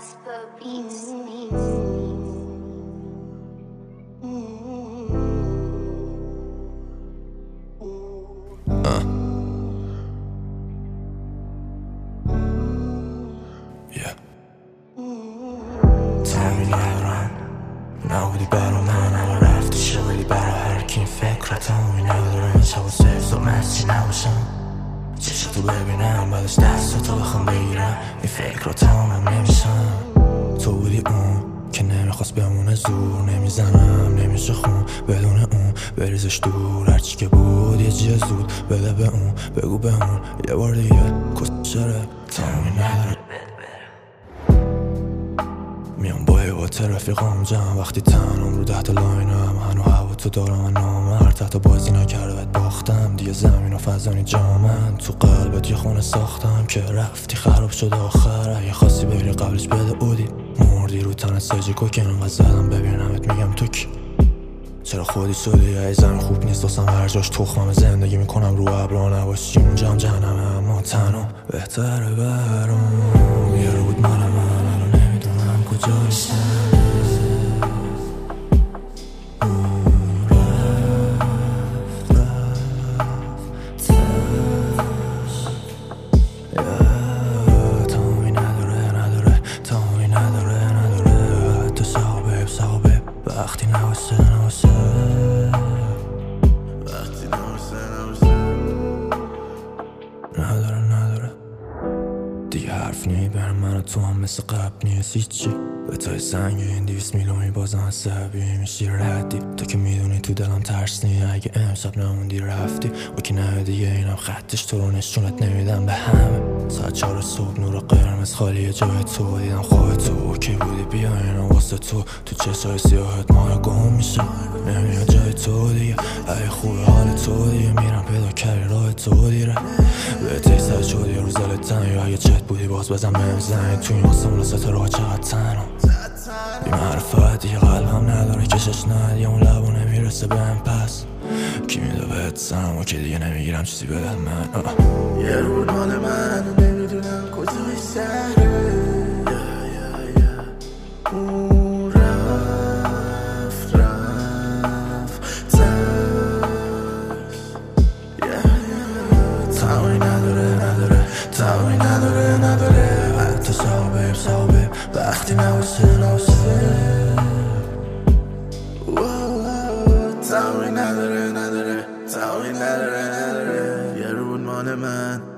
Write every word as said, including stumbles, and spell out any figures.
Casper Beats. Uh. Yeah. تعمی ندارم نبودی برا من اما رفتی شغلی برا هر کی این فکر تمامی نداره این شب و سفت و مستی نباشم چشتو ببینم بعدش دستاتو بخوام بگیرم این فکر رو تمامم نمیشم تو بودی اون که نمیخواست بمونه زور نمیزنم نمیشه خون بدون اون بریزش دور هرچی که بود یه جیه زود بده به اون بگو به اون یه بار دیگه کس شره تمامی نداره میام با یه با رفیقام جمع وقتی تنم رو ده تا لاینم هنو هوا تو دارم من نامرد تحت بازی نکرده بهت باختم دیگه زمین و فضانی جامن تو قلبت یه خونه ساختم که رفتی خراب شد آخر اگه خواستی بری قبلش بده اودی مردی رو تنت سجی کوکن و زدم ببینمت میگم تو کی چرا خودی شدی ای زمین خوب نیست دوستم هر جاش تخمم زندگی میکنم رو ابرا نباشی اونجا هم جهنمه اما تنها بهتره برام یه رو بود مال من الان نمیدونم کجایشم اون رفت رفت تش تمامی نداره نداره تمامی نداره نداره حتی صحابه صحابه وقتی نباشه نباشه وقتی نباشه نباشه نداره نداره دیگه حرف نی بر من و تو هم مثل قبل نیست هیچی به تای سنگین دیویس میلیونی بازم عصبی میشی ردی تو که میدونی تو دلم ترس نی اگه امشب نموندی رفتی و که نه دیگه اینم خطش تو رو نشونت نمیدم به همه ساعت چهار صبح نور قرمز خالیه جای تو دیدم خواه تو که بودی بیا اینا واسه تو تو چشای سیاهت ماه گم میشه نمیاد جای تو دیگه ای خوبه حال تو دیگه میرم پیدا کردی راه تو دیره به تیسر شدی روز دلتن یا اگه چت بودی باز بزن بهم زنگ تو این آسمون ستاره ها چقدر تنها بی معرفت دیگه قلبم نداره کشش ند یه اون لبو نمیرسه بهم پس کی میده بهت زنم و که دیگه نمیگیرم چیزی به دل من یه رو مال من نمیدونم کجای شهره اون رفت رفت تش تمامی نداره نداره تمامی نداره نداره حتی صحابه صحابه وقتی نباشه نباشه تمامی نداره نداره تمامی نداره نداره یه رو مال من